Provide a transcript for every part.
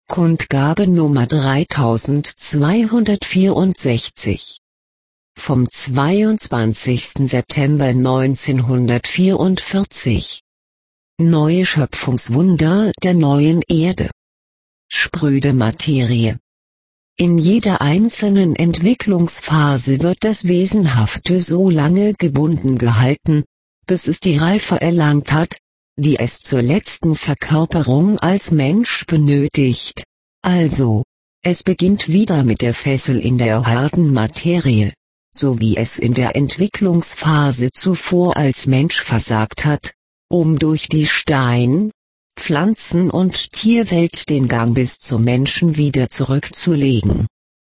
Kundgabe Nummer 3264 vom 22. September 1944. Neue Schöpfungswunder der neuen Erde. Spröde Materie. In jeder einzelnen Entwicklungsphase wird das Wesenhafte so lange gebunden gehalten, bis es die Reife erlangt hat, die es zur letzten Verkörperung als Mensch benötigt. Also, es beginnt wieder mit der Fessel in der harten Materie, so wie es in der Entwicklungsphase zuvor als Mensch versagt hat, um durch die Stein-, Pflanzen- und Tierwelt den Gang bis zum Menschen wieder zurückzulegen.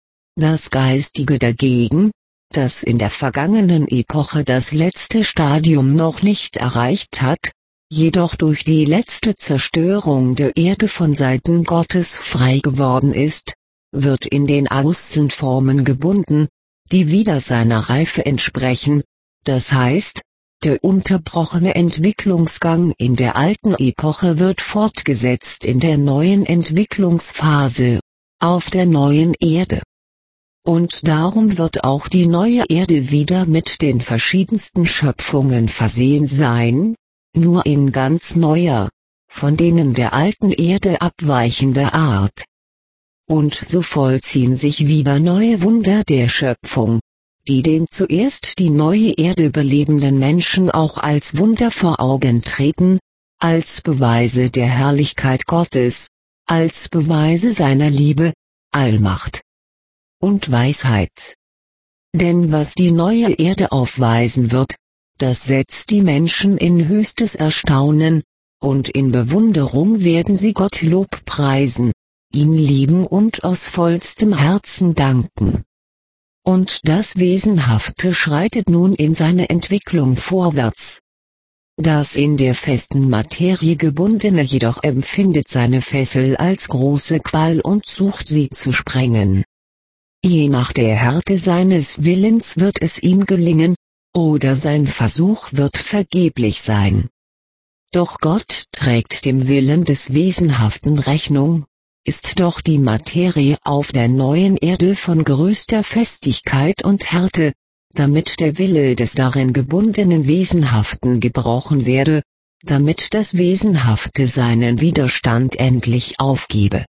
Das Geistige dagegen, das in der vergangenen Epoche das letzte Stadium noch nicht erreicht hat, jedoch durch die letzte Zerstörung der Erde von Seiten Gottes frei geworden ist, wird in den Außenformen gebunden, die wieder seiner Reife entsprechen, das heißt, der unterbrochene Entwicklungsgang in der alten Epoche wird fortgesetzt in der neuen Entwicklungsphase, auf der neuen Erde. Und darum wird auch die neue Erde wieder mit den verschiedensten Schöpfungen versehen sein, nur in ganz neuer, von denen der alten Erde abweichender Art. Und so vollziehen sich wieder neue Wunder der Schöpfung, die den zuerst die neue Erde belebenden Menschen auch als Wunder vor Augen treten, als Beweise der Herrlichkeit Gottes, als Beweise seiner Liebe, Allmacht und Weisheit. Denn was die neue Erde aufweisen wird, das setzt die Menschen in höchstes Erstaunen, und in Bewunderung werden sie Gott Lobpreisen, ihn lieben und aus vollstem Herzen danken. Und das Wesenhafte schreitet nun in seine Entwicklung vorwärts. Das in der festen Materie gebundene jedoch empfindet seine Fessel als große Qual und sucht sie zu sprengen. Je nach der Härte seines Willens wird es ihm gelingen, oder sein Versuch wird vergeblich sein. Doch Gott trägt dem Willen des Wesenhaften Rechnung, ist doch die Materie auf der neuen Erde von größter Festigkeit und Härte, damit der Wille des darin gebundenen Wesenhaften gebrochen werde, damit das Wesenhafte seinen Widerstand endlich aufgebe.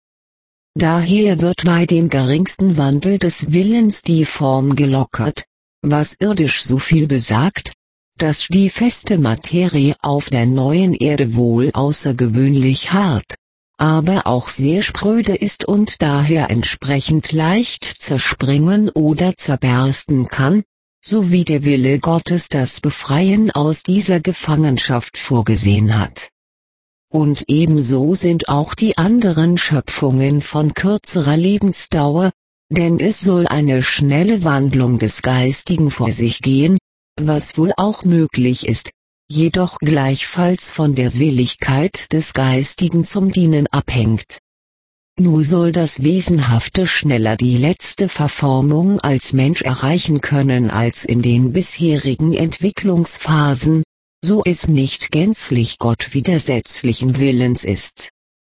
Daher wird bei dem geringsten Wandel des Willens die Form gelockert, was irdisch so viel besagt, dass die feste Materie auf der neuen Erde wohl außergewöhnlich hart, aber auch sehr spröde ist und daher entsprechend leicht zerspringen oder zerbersten kann, so wie der Wille Gottes das Befreien aus dieser Gefangenschaft vorgesehen hat. Und ebenso sind auch die anderen Schöpfungen von kürzerer Lebensdauer, denn es soll eine schnelle Wandlung des Geistigen vor sich gehen, was wohl auch möglich ist, jedoch gleichfalls von der Willigkeit des Geistigen zum Dienen abhängt. Nur soll das Wesenhafte schneller die letzte Verformung als Mensch erreichen können als in den bisherigen Entwicklungsphasen, so es nicht gänzlich Gott widersetzlichen Willens ist.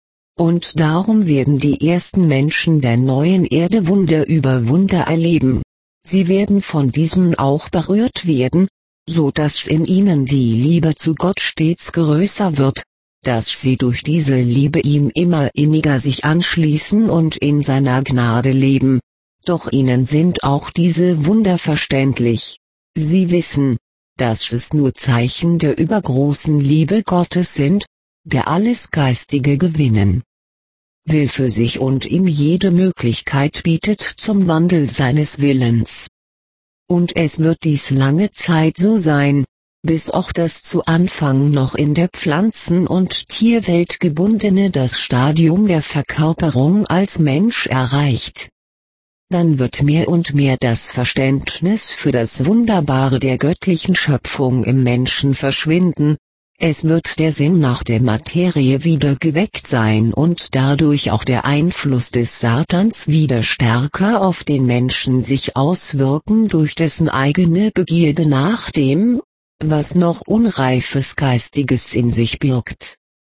Und darum werden die ersten Menschen der neuen Erde Wunder über Wunder erleben. Sie werden von diesen auch berührt werden, so dass in ihnen die Liebe zu Gott stets größer wird, dass sie durch diese Liebe ihm immer inniger sich anschließen und in seiner Gnade leben. Doch ihnen sind auch diese Wunder verständlich. Sie wissen, dass es nur Zeichen der übergroßen Liebe Gottes sind, der alles Geistige gewinnen will für sich und ihm jede Möglichkeit bietet zum Wandel seines Willens. Und es wird dies lange Zeit so sein, bis auch das zu Anfang noch in der Pflanzen- und Tierwelt gebundene das Stadium der Verkörperung als Mensch erreicht. Dann wird mehr und mehr das Verständnis für das Wunderbare der göttlichen Schöpfung im Menschen verschwinden, es wird der Sinn nach der Materie wieder geweckt sein und dadurch auch der Einfluss des Satans wieder stärker auf den Menschen sich auswirken durch dessen eigene Begierde nach dem, was noch unreifes Geistiges in sich birgt.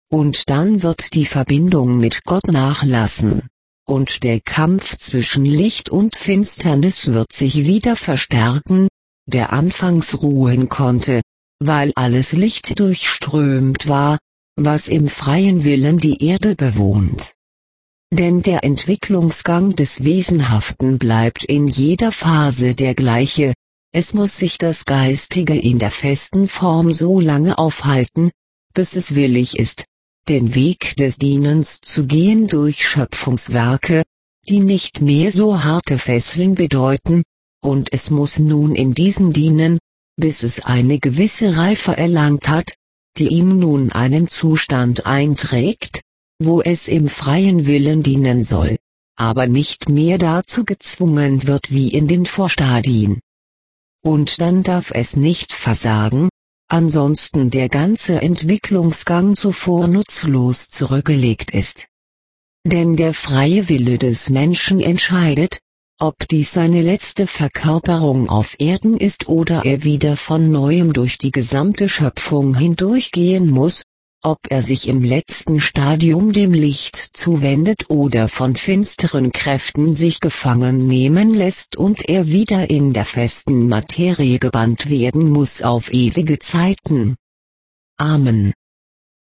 und dann wird die Verbindung mit Gott nachlassen, und der Kampf zwischen Licht und Finsternis wird sich wieder verstärken, der anfangs ruhen konnte, weil alles Licht durchströmt war, was im freien Willen die Erde bewohnt. Denn der Entwicklungsgang des Wesenhaften bleibt in jeder Phase der gleiche, es muss sich das Geistige in der festen Form so lange aufhalten, bis es willig ist, den Weg des Dienens zu gehen durch Schöpfungswerke, die nicht mehr so harte Fesseln bedeuten, und es muss nun in diesen dienen, bis es eine gewisse Reife erlangt hat, die ihm nun einen Zustand einträgt, wo es im freien Willen dienen soll, aber nicht mehr dazu gezwungen wird wie in den Vorstadien. Und dann darf es nicht versagen, ansonsten der ganze Entwicklungsgang zuvor nutzlos zurückgelegt ist. Denn der freie Wille des Menschen entscheidet, ob dies seine letzte Verkörperung auf Erden ist oder er wieder von neuem durch die gesamte Schöpfung hindurchgehen muss, ob er sich im letzten Stadium dem Licht zuwendet oder von finsteren Kräften sich gefangen nehmen lässt und er wieder in der festen Materie gebannt werden muss auf ewige Zeiten. Amen.